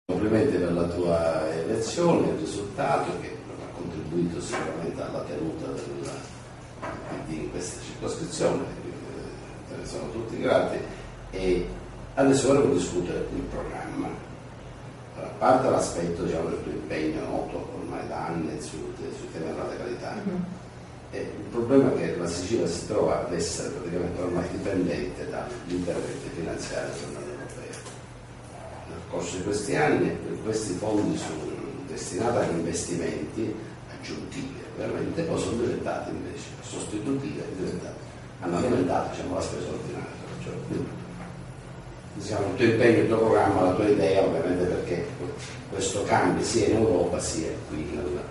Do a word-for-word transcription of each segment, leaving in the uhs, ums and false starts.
Complimenti per la tua elezione, il risultato che ha contribuito sicuramente alla tenuta del P D in questa circoscrizione, te ne sono tutti grati, e adesso vorremmo discutere il programma. A parte l'aspetto, diciamo, del tuo impegno noto ormai da anni sui, sui temi della legalità, mm-hmm. e il problema è che la Sicilia si trova ad essere praticamente ormai dipendente dagli interventi finanziari dell'Unione Europea. Nel corso di questi anni questi fondi sono destinati agli investimenti aggiuntivi, ovviamente, poi sono diventati invece sostitutivi, diventati, hanno alimentato, diciamo, la spesa ordinaria. Cioè, diciamo, il tuo impegno, il tuo programma, la tua idea, ovviamente, perché questo cambia sia in Europa sia qui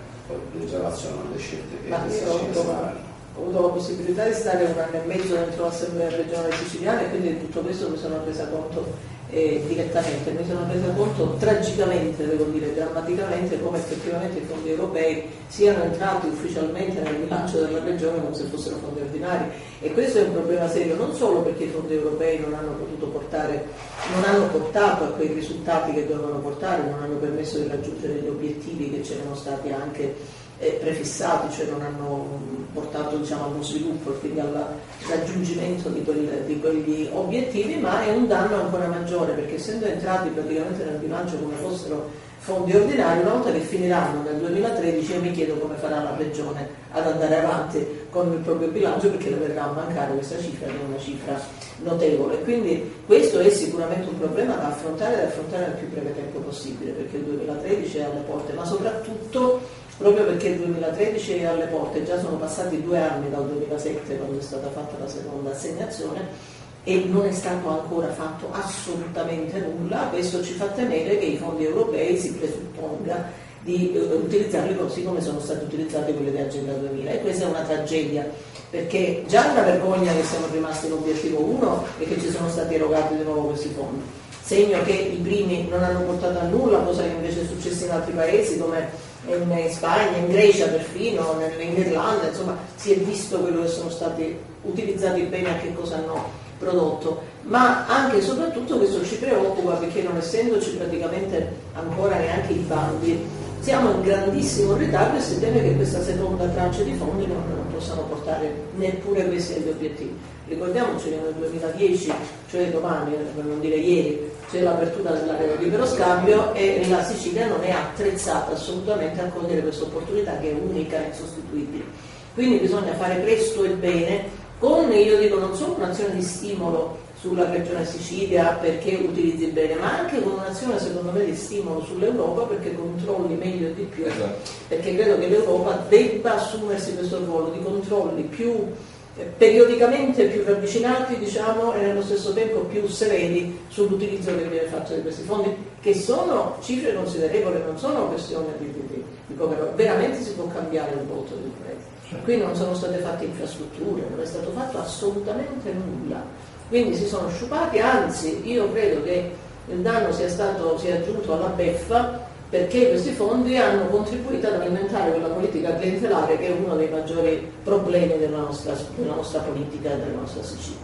in relazione alle scelte che Ma si faranno. Ho avuto la possibilità di stare un anno e mezzo dentro l'Assemblea regionale siciliana e quindi di tutto questo mi sono resa conto eh, direttamente, mi sono resa conto tragicamente, devo dire, drammaticamente, come effettivamente i fondi europei siano entrati ufficialmente nel bilancio della regione come se fossero fondi ordinari, e questo è un problema serio non solo perché i fondi europei non hanno potuto portare, non hanno portato a quei risultati che dovevano portare, non hanno permesso di raggiungere gli obiettivi che c'erano stati anche Eh, prefissati, cioè non hanno portato, diciamo, allo sviluppo e quindi al raggiungimento di, quel, di quegli obiettivi, ma è un danno ancora maggiore perché essendo entrati praticamente nel bilancio come fossero fondi ordinari, una volta che finiranno nel duemilatredici io mi chiedo come farà la regione ad andare avanti con il proprio bilancio, perché le verrà a mancare questa cifra che è una cifra notevole. Quindi questo è sicuramente un problema da affrontare e da affrontare nel più breve tempo possibile, perché il duemilatredici è alle porte, ma soprattutto proprio perché il duemilatredici è alle porte, già sono passati due anni dal duemilasette quando è stata fatta la seconda assegnazione e non è stato ancora fatto assolutamente nulla. Questo ci fa temere che i fondi europei si presupponga di eh, utilizzarli così come sono stati utilizzati quelli di Agenda duemila, e questa è una tragedia, perché già è una vergogna che siamo rimasti l'obiettivo uno e che ci sono stati erogati di nuovo questi fondi, segno che i primi non hanno portato a nulla, cosa che invece è successa in altri paesi come in Spagna, in Grecia perfino, in Irlanda, insomma si è visto quello che sono stati utilizzati bene, a che cosa hanno prodotto. Ma anche e soprattutto questo ci preoccupa perché, non essendoci praticamente ancora neanche i bandi, siamo in grandissimo ritardo e si teme che questa seconda tranche di fondi non, non possano portare neppure questi agli obiettivi. Ricordiamoci che nel duemiladieci, cioè domani, per non dire ieri, c'è l'apertura dell'area di libero scambio e la Sicilia non è attrezzata assolutamente a cogliere questa opportunità che è unica e insostituibile. Quindi bisogna fare presto e bene, con, io dico, non solo un'azione di stimolo sulla regione Sicilia perché utilizzi bene, ma anche con un'azione secondo me di stimolo sull'Europa perché controlli meglio e di più, esatto. Perché credo che l'Europa debba assumersi questo ruolo di controlli più eh, periodicamente più ravvicinati, diciamo, e nello stesso tempo più severi sull'utilizzo che viene fatto di questi fondi, che sono cifre considerevoli, non sono questione di, di, di, di come veramente si può cambiare il volto del paese. Qui non sono state fatte infrastrutture, non è stato fatto assolutamente nulla. Quindi si sono sciupati, anzi io credo che il danno sia stato sia giunto alla beffa, perché questi fondi hanno contribuito ad alimentare quella politica clientelare che è uno dei maggiori problemi della nostra, della nostra politica e della nostra Sicilia.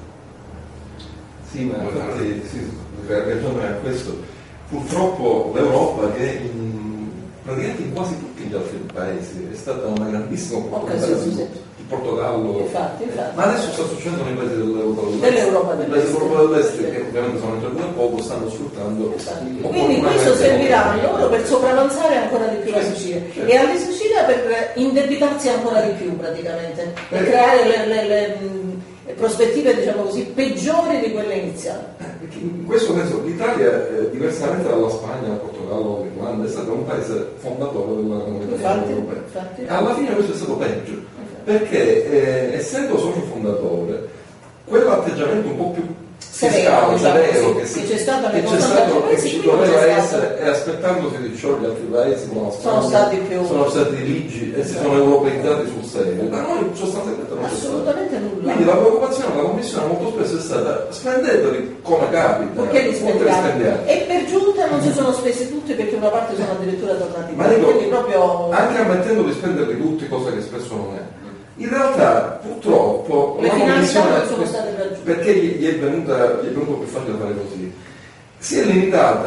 Sì, ma infatti sì, ragione a questo. Purtroppo l'Europa, che in, praticamente in quasi tutti gli altri paesi è stata una grandissima opportunità. Portogallo, infatti, infatti. Ma adesso sta succedendo nei paesi dell'Europa dell'Est, dell'Europa dell'Est, dell'Est che ovviamente sono entrati da poco, stanno sfruttando. Quindi questo servirà loro per sopravanzare ancora di più la Sicilia, certo. E alla Sicilia per indebitarsi ancora di più praticamente, per creare le, le, le, le prospettive, diciamo così, peggiori di quelle iniziali. In questo senso l'Italia, eh, diversamente dalla Spagna, dal Portogallo, dall'Irlanda, è stato un paese fondatore della comunità europea. E alla fine questo è stato peggio. Perché eh, essendo socio fondatore, quell'atteggiamento un po' più fiscale, severo, che, che c'è stato, che, c'è stato, che ci doveva essere, e aspettandosi di ciò gli altri paesi come la Spagna sono stati più sono stati rigidi e si sono europeizzati sul serio. Da noi sostanzialmente non c'è assolutamente stato. nulla. Quindi la preoccupazione della Commissione molto spesso è stata: spendeteli come capita, perché li spendiamo? E per giunta non si sono spesi tutti, perché una parte sono addirittura tornati. Ma dico, quindi proprio anche ammettendo di spenderli tutti, cosa che spesso non è. In realtà, purtroppo, le finanziarie sono state raggiunte. Perché gli è, venuta, gli è venuto più facile fare così, si è limitata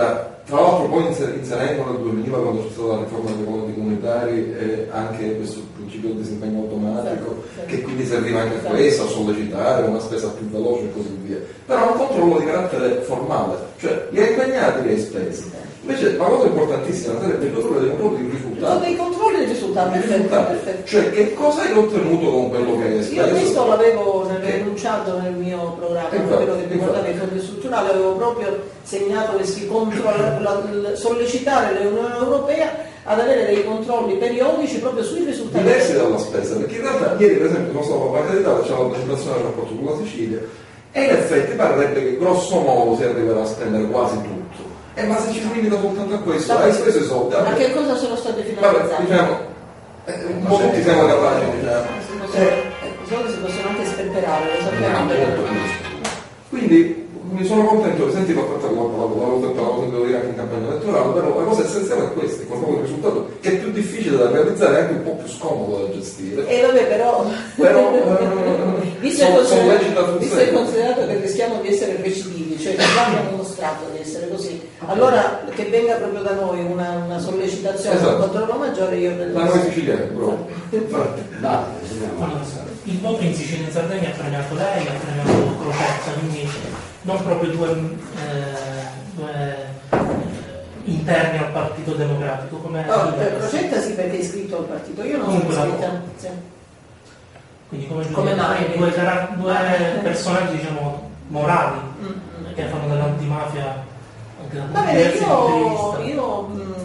tra l'altro poi inserendo nel duemila, quando c'è stata la riforma dei conti comunitari, eh, anche questo principio del disimpegno automatico, sì, sì. che quindi serviva anche a questo, a sollecitare una spesa più veloce e così via. Però un controllo di carattere formale, cioè li hai impegnati, li hai spesi. Invece la cosa importantissima è il controllo dei controlli di risultati. Dei controlli di risultati, perfetto, perfetto. Cioè che cosa hai ottenuto con quello che hai speso? Io questo l'avevo enunciato nel mio programma, infatti, quello che riguardava i fondi strutturali, avevo proprio segnato questi controlli, sollecitare l'Unione Europea ad avere dei controlli periodici proprio sui risultati. Diversi dalla spesa, perché in realtà ieri per esempio non so, la Banca d'Italia c'è la presentazione del rapporto sulla Sicilia e in effetti parrebbe che grosso modo si arriverà a spendere quasi tutto. Eh, ma se ci si limita soltanto a questo, hai speso i soldi. Ma che cosa sono state finalizzate? Vabbè, diciamo, eh, un po' tutti siamo capaci, diciamo. I soldi si possono anche sperperare, lo sappiamo. Quindi mi sono contento che senti la cosa che devo dire anche in campagna elettorale, però la cosa essenziale è questa, il controllo del risultato, che è più difficile da realizzare e anche un po' più scomodo da gestire. E eh, vabbè, però, però eh, visto, so, considerato, visto è considerato che rischiamo di essere recidivi, cioè che già abbiamo dimostrato di essere così, allora che venga proprio da noi una, una sollecitazione, esatto. un controllo maggiore, io credo. Da noi siciliani, proprio. Il voto in Sicilia e in Sardegna ha premiato lei, ha premiato Crocetta, quindi non proprio due, eh, due interni al Partito Democratico. Come oh, per Crocetta sì, perché è iscritto al partito, io non comunque sono iscritta. Sì. Quindi come, come mai? Due, due personaggi diciamo morali mm-hmm. che fanno dell'antimafia anche da punto di vista. Io mh,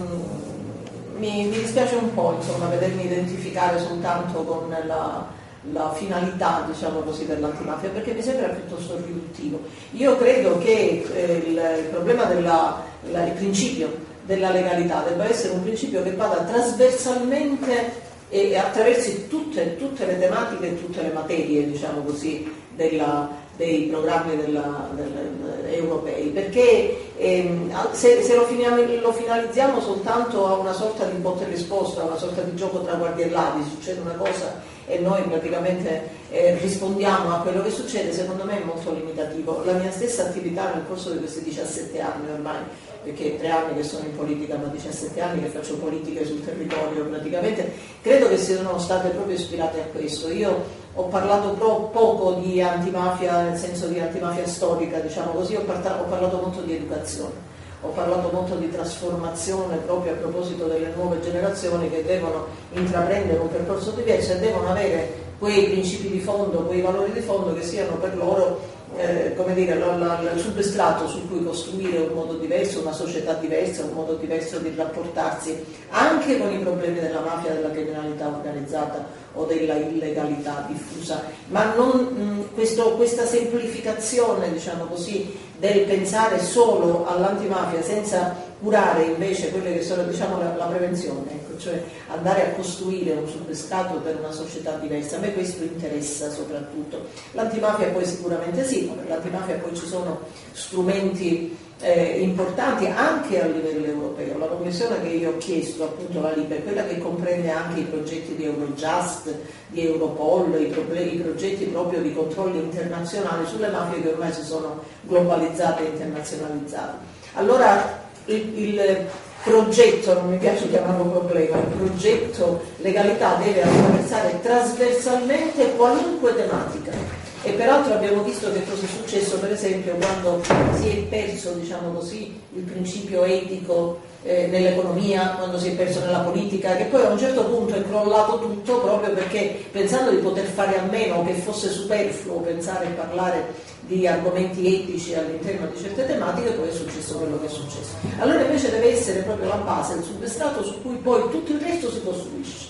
mi, mi dispiace un po' insomma vedermi identificare soltanto con la la finalità, diciamo così, dell'antimafia, perché mi sembra piuttosto riduttivo. Io credo che eh, il, il problema della, la, il principio della legalità debba essere un principio che vada trasversalmente e, e attraverso tutte, tutte le tematiche e tutte le materie, diciamo così, della, dei programmi della, della, europei, perché ehm, se, se lo, lo finalizziamo soltanto a una sorta di botta e risposta, a una sorta di gioco tra guardie e ladri, succede una cosa e noi praticamente eh, rispondiamo a quello che succede, secondo me è molto limitativo. La mia stessa attività nel corso di questi diciassette anni ormai, perché tre anni che sono in politica ma diciassette anni che faccio politiche sul territorio praticamente, credo che siano state proprio ispirate a questo. Io ho parlato pro, poco di antimafia nel senso di antimafia storica, diciamo così, ho, parta, ho parlato molto di educazione. Ho parlato molto di trasformazione proprio a proposito delle nuove generazioni che devono intraprendere un percorso diverso e devono avere quei principi di fondo, quei valori di fondo che siano per loro eh, come dire, la, la, il substrato su cui costruire un modo diverso, una società diversa, un modo diverso di rapportarsi anche con i problemi della mafia, della criminalità organizzata o della illegalità diffusa, ma non mh, questo, questa semplificazione, diciamo così, del pensare solo all'antimafia senza curare invece quelle che sono, diciamo, la, la prevenzione, ecco, cioè andare a costruire un substrato per una società diversa. A me questo interessa soprattutto. L'antimafia poi sicuramente sì, ma per l'antimafia poi ci sono strumenti eh, importanti anche a livello europeo. La commissione che io ho chiesto, appunto la Libe, è quella che comprende anche i progetti di Eurojust, di Europol, i, pro- i progetti proprio di controlli internazionali sulle mafie che ormai si sono globalizzate e internazionalizzate. Allora il, il progetto, non mi piace chiamarlo problema, il progetto legalità deve attraversare trasversalmente qualunque tematica. E peraltro abbiamo visto che cosa è successo per esempio quando si è perso, diciamo così, il principio etico eh, nell'economia, quando si è perso nella politica, che poi a un certo punto è crollato tutto proprio perché pensando di poter fare a meno o che fosse superfluo pensare e parlare di argomenti etici all'interno di certe tematiche, poi è successo quello che è successo. Allora invece deve essere proprio la base, il substrato su cui poi tutto il resto si costruisce.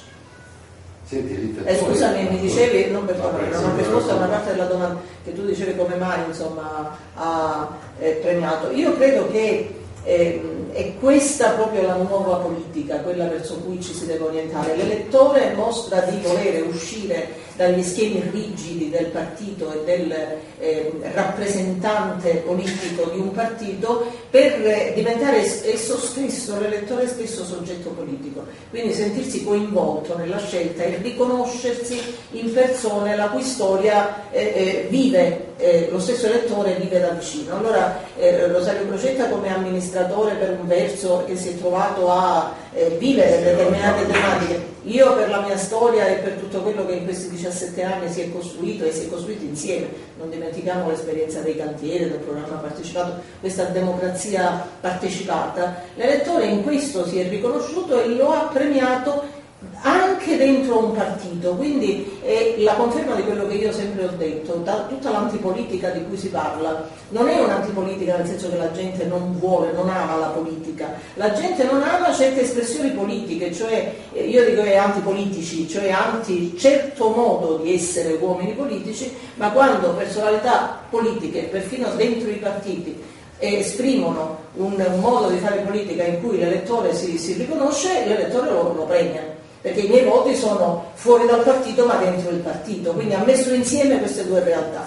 Senti, eh, scusami, mi dicevi, non per tornare, non ho risposto a una parte della domanda che tu dicevi come mai insomma ha eh, premiato. Io credo che eh, è questa proprio la nuova politica, quella verso cui ci si deve orientare. L'elettore mostra di volere uscire dagli schemi rigidi del partito e del eh, rappresentante politico di un partito per eh, diventare esso stesso, l'elettore stesso, soggetto politico, quindi sentirsi coinvolto nella scelta e riconoscersi in persone la cui storia eh, eh, vive, eh, lo stesso elettore vive da vicino. Allora eh, Rosario Crocetta come amministratore per converso e si è trovato a eh, vivere determinate tematiche. Io per la mia storia e per tutto quello che in questi diciassette anni si è costruito e si è costruito insieme, non dimentichiamo l'esperienza dei cantieri, del programma partecipato, questa democrazia partecipata, l'elettore in questo si è riconosciuto e lo ha premiato anche dentro un partito, quindi è la conferma di quello che io sempre ho detto, da tutta l'antipolitica di cui si parla non è un'antipolitica nel senso che la gente non vuole, non ama la politica, la gente non ama certe espressioni politiche, cioè io dico è antipolitici, cioè anti certo modo di essere uomini politici, ma quando personalità politiche, perfino dentro i partiti, esprimono un modo di fare politica in cui l'elettore si, si riconosce, l'elettore lo, lo premia. Perché i miei voti sono fuori dal partito ma dentro il partito, quindi ha messo insieme queste due realtà.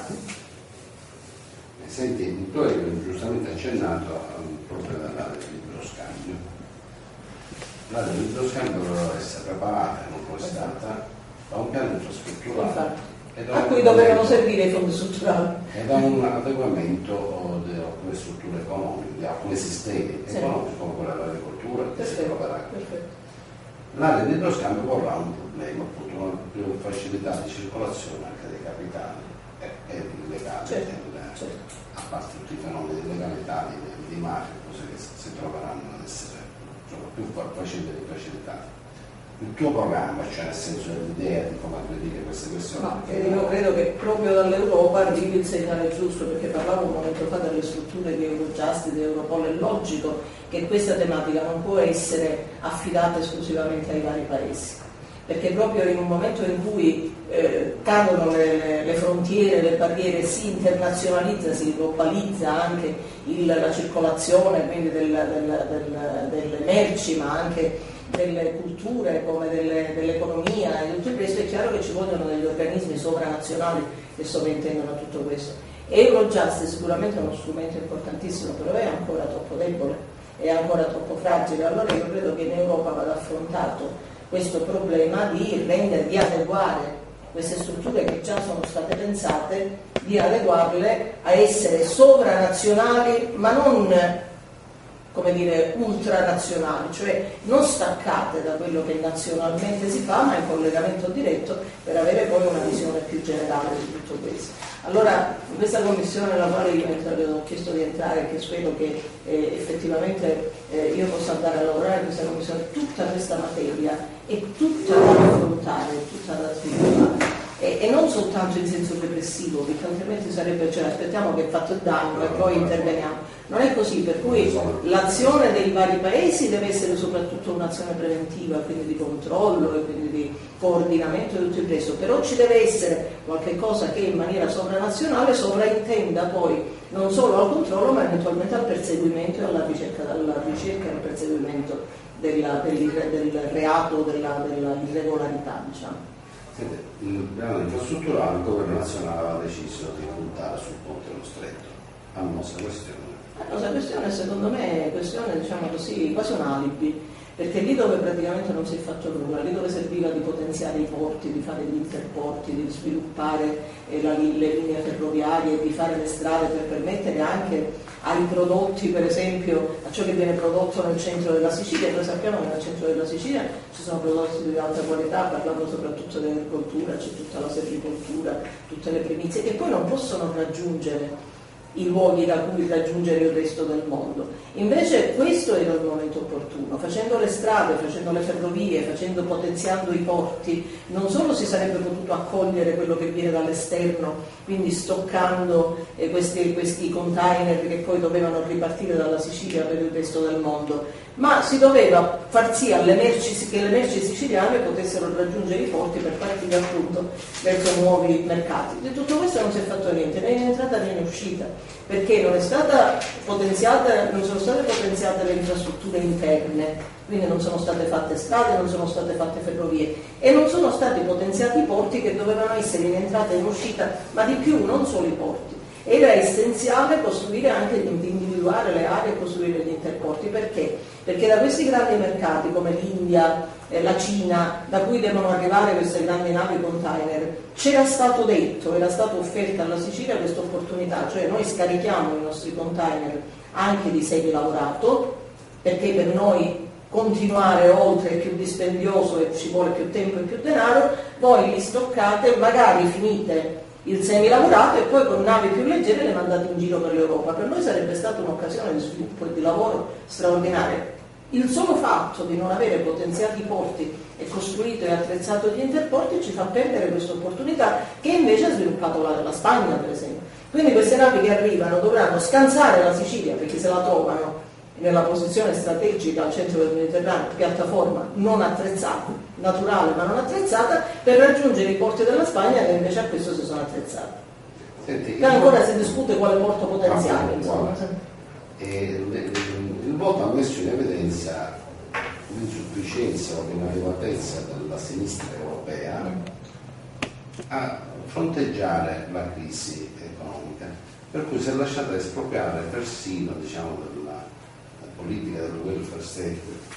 Senti, tu hai giustamente accennato proprio dall'area del libero scambio. L'area del libero scambio doveva essere preparata, non può essere stata, da un piano infrastrutturale a cui dovevano servire i fondi strutturali e da un adeguamento di alcune strutture economiche, di alcuni sistemi sì. economici come quello dell'agricoltura che si troverà. L'area di libero scambio porrà un problema, appunto una più facilità di circolazione anche dei capitali e, e illegali, certo, certo. a parte tutti i fenomeni di legalità, di, di mafia, cose che si troveranno ad essere cioè, più facili di facilità. Il tuo programma, cioè nel senso dell'idea di come aggredire queste questioni? No, io credo che proprio dall'Europa arrivi il segnale giusto, perché parlavo un momento fa delle strutture di Eurojust, di Europol, è logico che questa tematica non può essere affidata esclusivamente ai vari paesi, perché proprio in un momento in cui eh, cadono le, le, le frontiere, le barriere, si internazionalizza, si globalizza anche il, la circolazione quindi del, del, del, delle merci, ma anche delle culture come delle, dell'economia e tutto questo, è chiaro che ci vogliono degli organismi sovranazionali che sovrintendono a tutto questo. Eurojust è sicuramente uno strumento importantissimo, però è ancora troppo debole, è ancora troppo fragile, allora io credo che in Europa vada affrontato questo problema di rendere, di adeguare queste strutture che già sono state pensate, di adeguarle a essere sovranazionali, ma non come dire ultranazionali, cioè non staccate da quello che nazionalmente si fa, ma in collegamento diretto per avere poi una visione più generale di tutto questo. Allora, in questa commissione nella quale io ho chiesto di entrare, che spero che eh, effettivamente eh, io possa andare a lavorare in questa commissione, tutta questa materia è tutta da affrontare, tutta da sviluppare. E, e non soltanto in senso repressivo, perché altrimenti sarebbe, cioè aspettiamo che è fatto il danno e poi interveniamo. Non è così, per cui l'azione dei vari paesi deve essere soprattutto un'azione preventiva, quindi di controllo e quindi di coordinamento di tutto il resto, però ci deve essere qualche cosa che in maniera sovranazionale sovraintenda poi non solo al controllo ma eventualmente al perseguimento e alla ricerca, alla ricerca e al perseguimento della, del, del reato, della, della irregolarità, diciamo. Il piano infrastrutturale, il governo nazionale aveva deciso di puntare sul ponte dello stretto. Annosa questione. Annosa questione, secondo me è questione, diciamo così, quasi un alibi, perché lì dove praticamente non si è fatto nulla, lì dove serviva di potenziare i porti, di fare gli interporti, di sviluppare eh, la, le linee ferroviarie, di fare le strade per permettere anche ai prodotti, per esempio, a ciò che viene prodotto nel centro della Sicilia. Noi sappiamo che nel centro della Sicilia ci sono prodotti di alta qualità, parlando soprattutto di agricoltura, c'è tutta la sericoltura, tutte le primizie che poi non possono raggiungere i luoghi da cui raggiungere il resto del mondo. Invece questo era il momento opportuno, facendo le strade, facendo le ferrovie, facendo, potenziando i porti, non solo si sarebbe potuto accogliere quello che viene dall'esterno, quindi stoccando eh, questi, questi container che poi dovevano ripartire dalla Sicilia per il resto del mondo, ma si doveva far sì alle merci, che le merci siciliane potessero raggiungere i porti per partire appunto verso nuovi mercati. Di tutto questo non si è fatto niente, né in entrata né in uscita, perché non è stata potenziata, non sono state potenziate le infrastrutture interne, quindi non sono state fatte strade, non sono state fatte ferrovie e non sono stati potenziati i porti che dovevano essere in entrata e in uscita, ma di più non solo i porti. Era essenziale costruire anche, individuare le aree e costruire gli interporti. Perché? Perché da questi grandi mercati come l'India, eh, la Cina, da cui devono arrivare queste grandi navi container, c'era stato detto, era stata offerta alla Sicilia questa opportunità, cioè noi scarichiamo i nostri container anche di semi lavorato perché per noi continuare oltre è più dispendioso e ci vuole più tempo e più denaro, voi li stoccate, magari finite il semilavorato e poi con navi più leggere le mandate in giro per l'Europa. Per noi sarebbe stata un'occasione di sviluppo e di lavoro straordinaria. Il solo fatto di non avere potenziati porti e costruito e attrezzato gli interporti ci fa perdere questa opportunità che invece ha sviluppato la, la Spagna, per esempio. Quindi queste navi che arrivano dovranno scansare la Sicilia, perché se la trovano nella posizione strategica al centro del Mediterraneo, piattaforma non attrezzata, naturale ma non attrezzata, per raggiungere i porti della Spagna che invece a questo si sono attrezzati. Senti, e ancora si discute quale porto potenziale. Insomma. E il voto ha messo in evidenza l'insufficienza o l'inadeguatezza della sinistra europea a fronteggiare la crisi economica, per cui si è lasciata espropriare persino, diciamo, della politica del welfare state,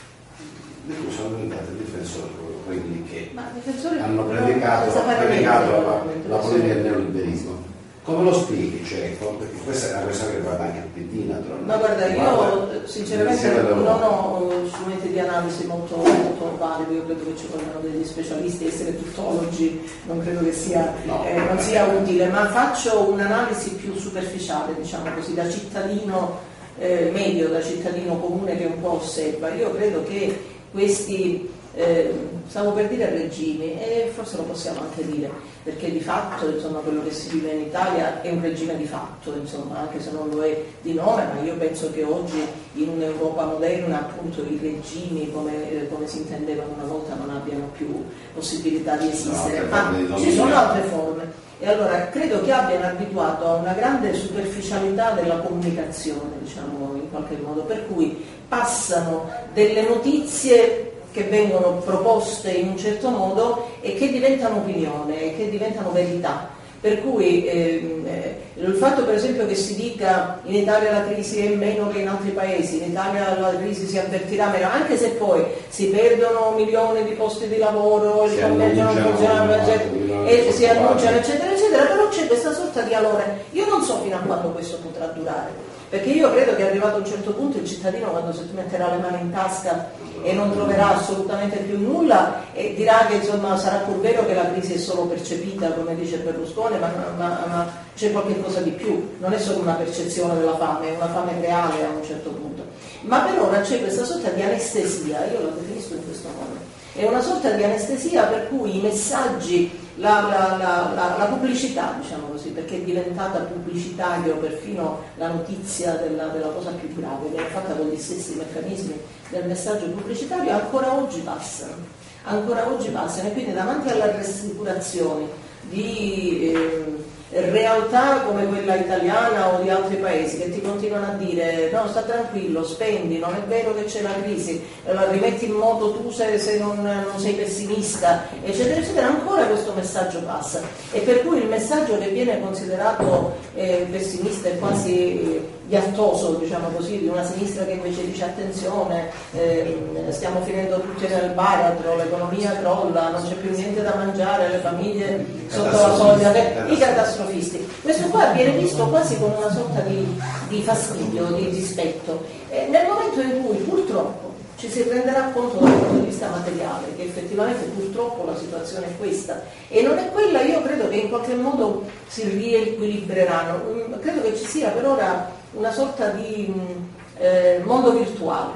di cui sono diventati difensori quelli che hanno predicato, predicato la, la politica del neoliberismo. Come lo spieghi? Cioè, perché questa è una cosa che riguarda anche il P D, naturalmente. Ma guarda, io sinceramente non ho strumenti di analisi molto, molto validi, io credo che ci vogliono degli specialisti, essere tuttologi non credo che sia, no, eh, non sia utile, ma faccio un'analisi più superficiale, diciamo così, da cittadino eh, medio, da cittadino comune che un po' osserva. Io credo che questi, eh, stavo per dire regimi, e forse lo possiamo anche dire, perché di fatto insomma, quello che si vive in Italia è un regime di fatto, insomma, anche se non lo è di nome, ma io penso che oggi in un'Europa moderna appunto i regimi come, eh, come si intendevano una volta non abbiano più possibilità di esistere, no, ma ci sono altre forme. E allora credo che abbiano abituato a una grande superficialità della comunicazione, diciamo in qualche modo, per cui passano delle notizie che vengono proposte in un certo modo e che diventano opinione, e che diventano verità. Per cui ehm, eh, il fatto per esempio che si dica in Italia la crisi è meno che in altri paesi, in Italia la crisi si avvertirà meno, anche se poi si perdono milioni di posti di lavoro, il commercio non funziona, e si annunciano eccetera eccetera, però c'è questa sorta di alone. Io non so fino a quando questo potrà durare. Perché io credo che arrivato a un certo punto il cittadino, quando si metterà le mani in tasca e non troverà assolutamente più nulla, e dirà che insomma sarà pur vero che la crisi è solo percepita, come dice Berlusconi, ma, ma, ma c'è qualche cosa di più, non è solo una percezione della fame, è una fame reale a un certo punto. Ma per ora c'è questa sorta di anestesia, io la definisco in questo modo, è una sorta di anestesia per cui i messaggi, la, la, la, la, la pubblicità, diciamo così, perché è diventata pubblicitario perfino la notizia della, della cosa più grave, che è fatta con gli stessi meccanismi del messaggio pubblicitario, ancora oggi passano, ancora oggi passano, e quindi davanti alle rassicurazioni di eh, realtà come quella italiana o di altri paesi che ti continuano a dire no, sta tranquillo, spendi, non è vero che c'è la crisi, la rimetti in moto tu se, se non, non sei pessimista, eccetera eccetera, ancora questo messaggio passa, e per cui il messaggio che viene considerato eh, pessimista e quasi eh, ghiattoso, diciamo così, di una sinistra che invece dice attenzione, eh, stiamo finendo tutti nel baratro, l'economia crolla, non c'è più niente da mangiare, le famiglie sotto la soglia, i catastrofisti. Questo qua viene visto quasi con una sorta di, di fastidio, di dispetto. E nel momento in cui purtroppo ci si renderà conto dal punto di vista materiale che effettivamente purtroppo la situazione è questa e non è quella, io credo che in qualche modo si riequilibreranno. Credo che ci sia per ora una sorta di eh, mondo virtuale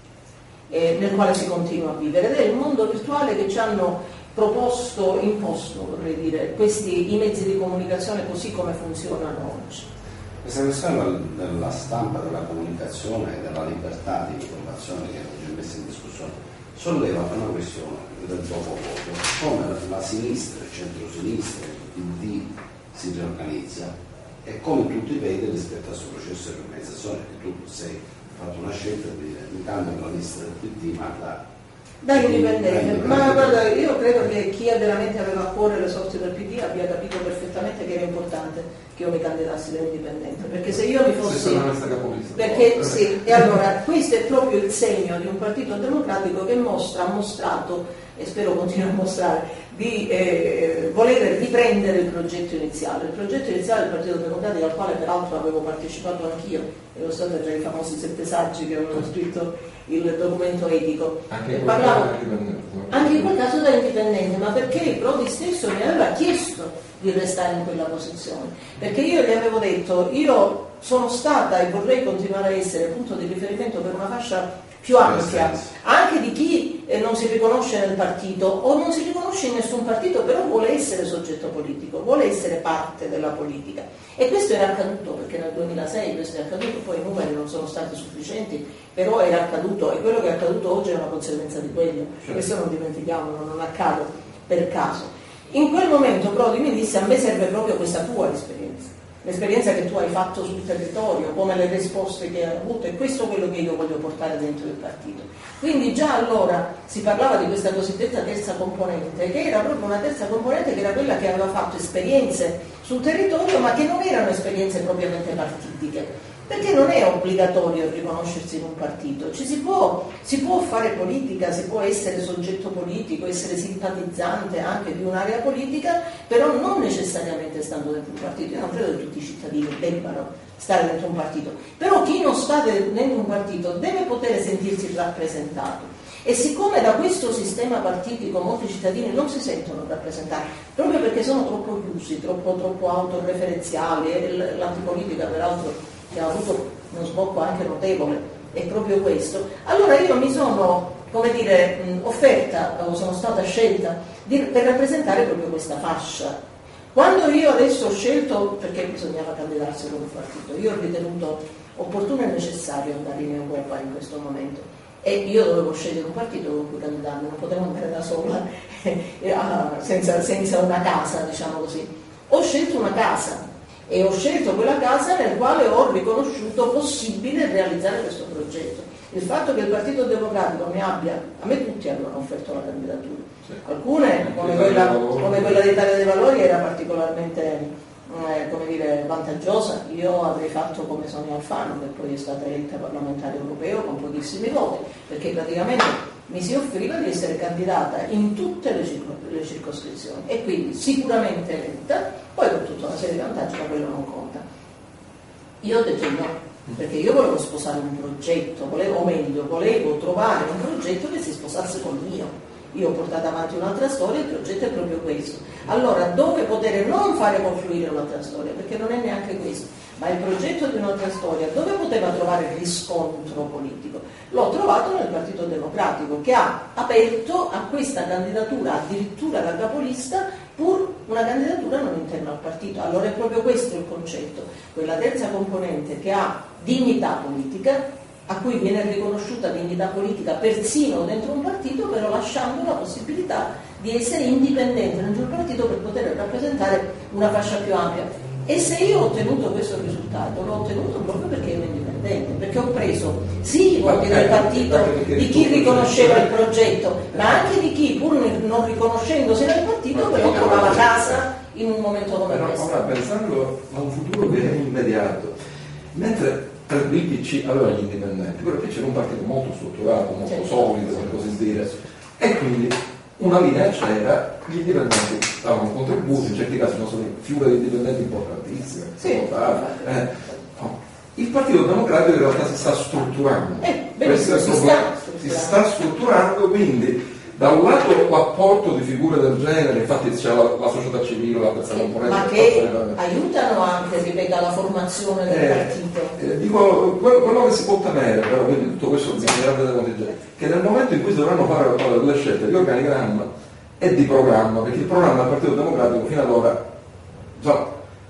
eh, nel quale si continua a vivere, ed è il mondo virtuale che ci hanno proposto, imposto vorrei dire, questi i mezzi di comunicazione così come funzionano oggi. Questa questione della stampa, della comunicazione e della libertà di informazione che oggi è messa in discussione solleva una questione del dopo voto, come la sinistra, il centro-sinistra, il P D si riorganizza e come tu ti vedi rispetto al suo processo di organizzazione, che tu sei fatto una scelta di dire mi cambio la lista del P D ma da da indipendente, ma guarda, io credo che chi veramente aveva a cuore le sorti del P D abbia capito perfettamente che era importante che io mi candidassi da indipendente, perché se io mi fossi perché sì, e allora questo è proprio il segno di un partito democratico che mostra, ha mostrato e spero continui a mostrare, di eh, voler riprendere il progetto iniziale. Il progetto iniziale del Partito Democratico, al quale peraltro avevo partecipato anch'io, ero stata tra i famosi sette saggi che avevano scritto il documento etico. Anche in, parlavo, anche in quel caso da indipendente, ma perché Prodi stesso mi aveva chiesto di restare in quella posizione, perché io gli avevo detto, io sono stata e vorrei continuare a essere punto di riferimento per una fascia più ampia, anche di chi eh, non si riconosce nel partito o non si riconosce in nessun partito, però vuole essere soggetto politico, vuole essere parte della politica. E questo era accaduto, perché nel duemilasei questo è accaduto, poi i numeri non sono stati sufficienti, però era accaduto, e quello che è accaduto oggi è una conseguenza di quello. Certo. Questo non dimentichiamolo, non accade per caso. In quel momento Prodi mi disse: a me serve proprio questa tua esperienza, l'esperienza che tu hai fatto sul territorio, come le risposte che hai avuto, e questo è quello che io voglio portare dentro il partito. Quindi già allora si parlava di questa cosiddetta terza componente, che era proprio una terza componente che era quella che aveva fatto esperienze sul territorio, ma che non erano esperienze propriamente partitiche, perché non è obbligatorio riconoscersi in un partito, ci si può, si può fare politica, si può essere soggetto politico, essere simpatizzante anche di un'area politica, però non necessariamente stando dentro un partito. Io non credo che tutti i cittadini debbano stare dentro un partito, però chi non sta dentro un partito deve poter sentirsi rappresentato. E siccome da questo sistema partitico molti cittadini non si sentono rappresentati, proprio perché sono troppo chiusi, troppo, troppo autoreferenziali, e l'antipolitica peraltro che ha avuto uno sbocco anche notevole, è proprio questo, allora io mi sono, come dire, mh, offerta, o sono stata scelta di, per rappresentare proprio questa fascia. Quando io adesso ho scelto, perché bisognava candidarsi con un partito, io ho ritenuto opportuno e necessario andare in Europa in questo momento, e io dovevo scegliere un partito con cui candidarmi, non potevo andare da sola senza, senza una casa, diciamo così. Ho scelto una casa, e ho scelto quella casa nel quale ho riconosciuto possibile realizzare questo progetto. Il fatto che il Partito Democratico mi abbia, a me tutti avevano offerto la candidatura, alcune come quella, come quella dell'Italia dei Valori era particolarmente eh, come dire, vantaggiosa. Io avrei fatto come Sonia Alfano, che poi è stata eletta parlamentare europeo con pochissimi voti, perché praticamente mi si offriva di essere candidata in tutte le, circo, le circoscrizioni, e quindi sicuramente eletta, poi con tutta una serie di vantaggi, ma quello non conta. Io ho detto no, perché io volevo sposare un progetto, volevo, o meglio, volevo trovare un progetto che si sposasse col mio. Io ho portato avanti un'altra storia, il progetto è proprio questo. Allora, dove poter non fare confluire un'altra storia, perché non è neanche questo, ma il progetto di un'altra storia, dove poteva trovare riscontro politico? L'ho trovato nel Partito Democratico, che ha aperto a questa candidatura addirittura da capolista, pur una candidatura non interna al partito. Allora è proprio questo il concetto, quella terza componente che ha dignità politica, a cui viene riconosciuta dignità politica persino dentro un partito, però lasciando la possibilità di essere indipendente dentro il partito per poter rappresentare una fascia più ampia. E se io ho ottenuto questo risultato, l'ho ottenuto proprio perché ero indipendente, perché ho preso sì i voti del partito di chi riconosceva il progetto, ma anche di chi, pur non riconoscendosi nel partito, però trovava casa in un momento come questo. Ora, pensando a un futuro che è immediato, mentre il P C aveva gli indipendenti, però il P C era un partito molto strutturato, molto certo. solido, per così dire, e quindi una linea c'era, gli indipendenti davano un contributo, in certi casi sono stati figure di indipendenti importantissime. Sì. Eh, no. Il Partito Democratico in realtà si sta strutturando, eh, benissimo, si, sta si sta strutturando, quindi da un lato l'apporto di figure del genere, infatti c'è la, la società civile, la terza componente, ma che aiutano anche, ripeto, alla formazione del eh, partito. Eh, dico, quello, quello che si può temere, però, quindi tutto questo bisogna vedere contingente, che nel momento in cui si dovranno fare delle scelte di organigramma e di programma, perché il programma del Partito Democratico fino ad ora insomma,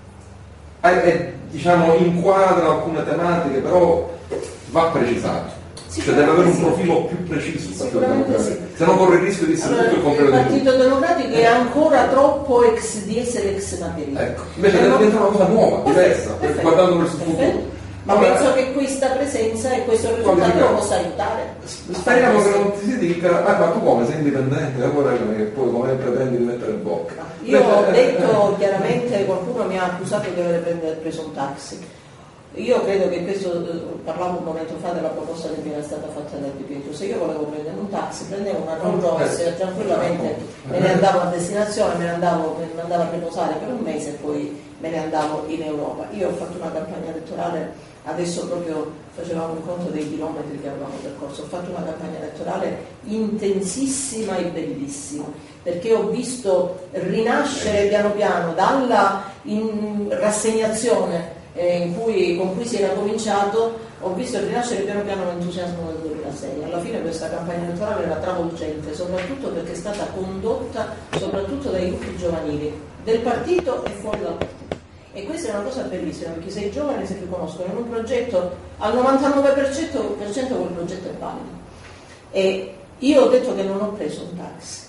è, è, diciamo, inquadra alcune tematiche, però va precisato. Cioè deve avere un profilo più preciso, sicuramente sì. Se no corre il rischio di essere allora, tutto il contrario. Il Partito Democratico è ancora troppo ex, di essere ex materia. Ecco, invece deve diventare una cosa nuova, diversa, perfetto, guardando verso il futuro. Ma allora, penso che questa presenza e questo risultato lo possa aiutare. Speriamo che non ti si dica, ah, ma tu come sei indipendente, allora che poi come pretendi di mettere in bocca. Io ho detto chiaramente, qualcuno mi ha accusato di aver preso un taxi. io credo che questo, parlavo un momento fa della proposta che mi era stata fatta da Di Pietro, se io volevo prendere un taxi, prendevo una Rolls Royce, tranquillamente me ne andavo a destinazione, me ne andavo, me ne andavo a riposare per un mese e poi me ne andavo in Europa. Io ho fatto una campagna elettorale, adesso proprio facevamo un conto dei chilometri che avevamo percorso, ho fatto una campagna elettorale intensissima e bellissima, perché ho visto rinascere piano piano dalla in rassegnazione eh, in cui, con cui si era cominciato, ho visto rinascere piano piano l'entusiasmo del duemilasei. Alla fine questa campagna elettorale era travolgente, soprattutto perché è stata condotta soprattutto dai gruppi giovanili del partito e fuori dal partito. E questa è una cosa bellissima, perché se i giovani si riconoscono in un progetto, al novantanove per cento quel progetto è valido. E io ho detto che non ho preso un taxi,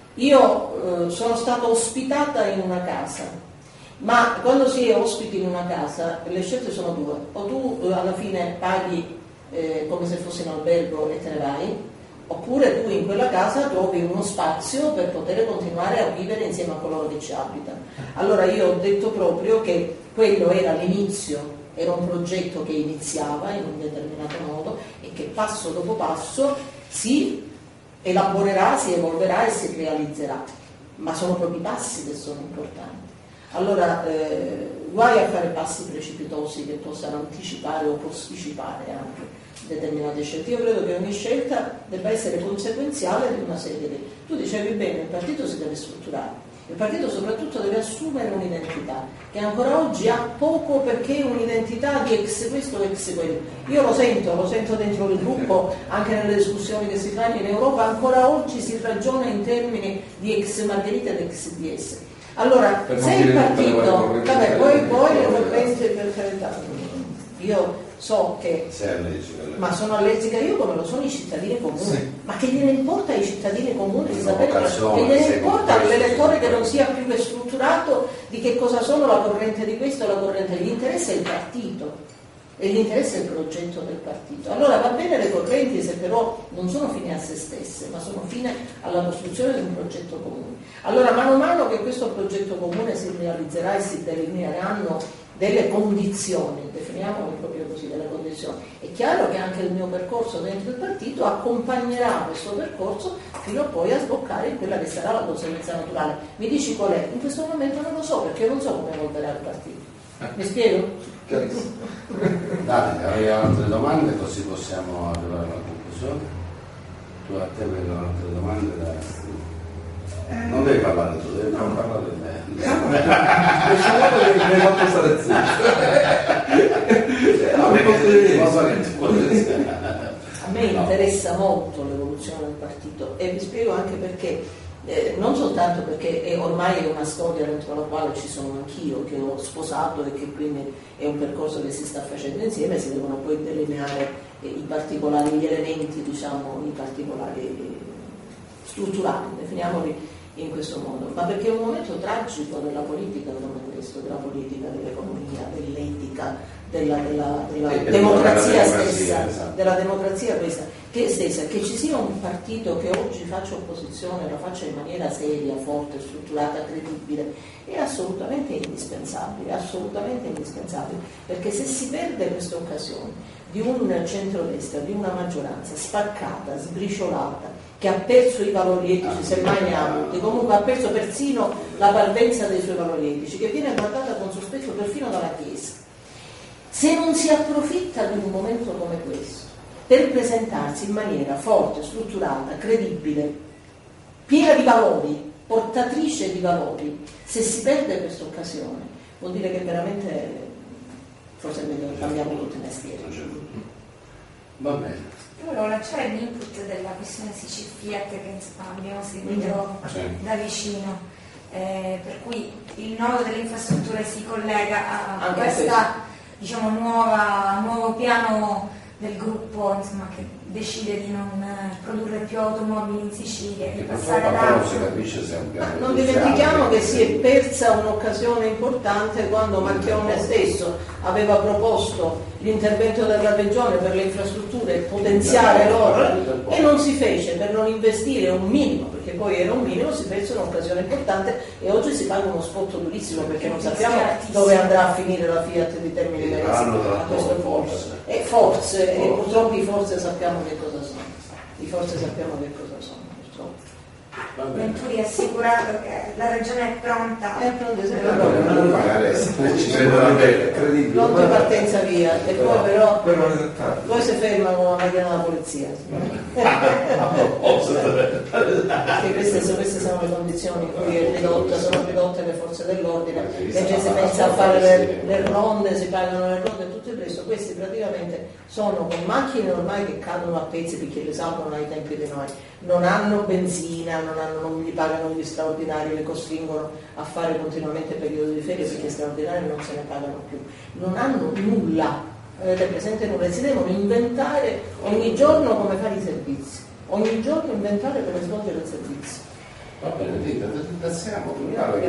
io eh, sono stata ospitata in una casa, ma quando si è ospiti in una casa le scelte sono due: o tu eh, alla fine paghi eh, come se fossi in albergo e te ne vai, oppure tu in quella casa trovi uno spazio per poter continuare a vivere insieme a coloro che ci abitano. Allora io ho detto proprio che quello era l'inizio, era un progetto che iniziava in un determinato modo e che passo dopo passo si elaborerà, si evolverà e si realizzerà, ma sono proprio i passi che sono importanti. Allora eh, guai a fare passi precipitosi che possano anticipare o posticipare anche determinate scelte. Io credo che ogni scelta debba essere conseguenziale di una serie di... Tu dicevi bene, il partito si deve strutturare, il partito soprattutto deve assumere un'identità che ancora oggi ha poco, perché è un'identità di ex questo o ex quello. Io lo sento, lo sento dentro il gruppo, anche nelle discussioni che si fanno in Europa, ancora oggi si ragiona in termini di ex Margherita ed ex D S. Allora, se il partito, vabbè, poi poi per carità, io so che, ma sono allergica io come lo sono i cittadini comuni, sì. Ma che gliene importa ai cittadini comuni di sapere, che gliene importa all'elettore che non sia più strutturato di che cosa sono la corrente di questo e la corrente, gli interessa il partito e gli interessa il progetto del partito. Allora va bene le correnti se però non sono fine a se stesse, ma sono fine alla costruzione di un progetto comune. Allora mano a mano che questo progetto comune si realizzerà e si delineeranno delle condizioni, definiamolo proprio così, delle condizioni, è chiaro che anche il mio percorso dentro il partito accompagnerà questo percorso fino a poi a sboccare in quella che sarà la conseguenza naturale. Mi dici qual è? In questo momento non lo so, perché io non so come evolverà il partito. Mi spiego? Davide, avevi altre domande così possiamo arrivare alla conclusione? Tu a te vengono altre domande da... Non devi parlare tu, devi non parlare di me. Questa volta mi hai fatto stare zitto. A me interessa molto l'evoluzione del partito e vi spiego anche perché. Eh, non soltanto perché è ormai è una storia dentro la quale ci sono anch'io, che ho sposato e che quindi è un percorso che si sta facendo insieme, si devono poi delineare eh, i particolari, gli elementi, diciamo, i particolari strutturali, definiamoli in questo modo, ma perché è un momento tragico della politica come questo, della politica, dell'economia, dell'etica, della, della, della sì, democrazia stessa, esatto. della democrazia questa, che stessa, che ci sia un partito che oggi faccia opposizione, la faccia in maniera seria, forte, strutturata, credibile, è assolutamente indispensabile, assolutamente indispensabile, perché se si perde questa occasione di un centrodestra, di una maggioranza spaccata, sbriciolata, che ha perso i valori etici, semmai ne ha avuti, comunque ha perso persino la parvenza dei suoi valori etici, che viene guardata con sospetto perfino dalla Chiesa. Se non si approfitta di un momento come questo per presentarsi in maniera forte, strutturata, credibile, piena di valori, portatrice di valori, se si perde questa occasione, vuol dire che veramente forse è meglio che cambiamo tutti i mestieri. Va bene. Io volevo lanciare l'input della questione Sicil-Fiat che insomma, abbiamo seguito sì. da vicino, eh, per cui il nodo delle infrastrutture si collega a questa diciamo, nuova, nuovo piano del gruppo insomma, che decide di non produrre più automobili in Sicilia, di Che passare ad purtroppo non altro. si capisce se è un piano Non industriale. dimentichiamo che si è persa un'occasione importante quando Marchionne stesso aveva proposto l'intervento della regione per le infrastrutture e potenziare loro e non si fece per non investire un minimo, perché poi era un minimo, si perse un'occasione importante e oggi si paga uno spotto durissimo perché non sappiamo dove andrà a finire la Fiat di Termini Imerese a questo punto. E forse, e purtroppo i forze sappiamo che cosa sono, i forze sappiamo che cosa sono, purtroppo. Venturi ha assicurato che la regione è pronta. È pronta, Non magari ci credo davvero. Credibile. pronta partenza via, e poi però però non è tardi. poi si ferma con la macchina della polizia. Perché queste, sono- queste sono le condizioni in cui è ridotta, sono ridotte le forze dell'ordine, invece si pensa a fare le, le ronde, si pagano le ronde e tutto il resto. Questi praticamente sono con macchine ormai che cadono a pezzi perché le salvano ai tempi di noi, non hanno benzina, non, hanno, non gli pagano gli straordinari, le costringono a fare continuamente periodi di ferie perché straordinari non se ne pagano più, non hanno nulla, avete presente nulla, e si devono inventare ogni giorno come fare i servizi, ogni giorno inventare come svolgere il servizio. Va bene, Rita, ti ringraziamo.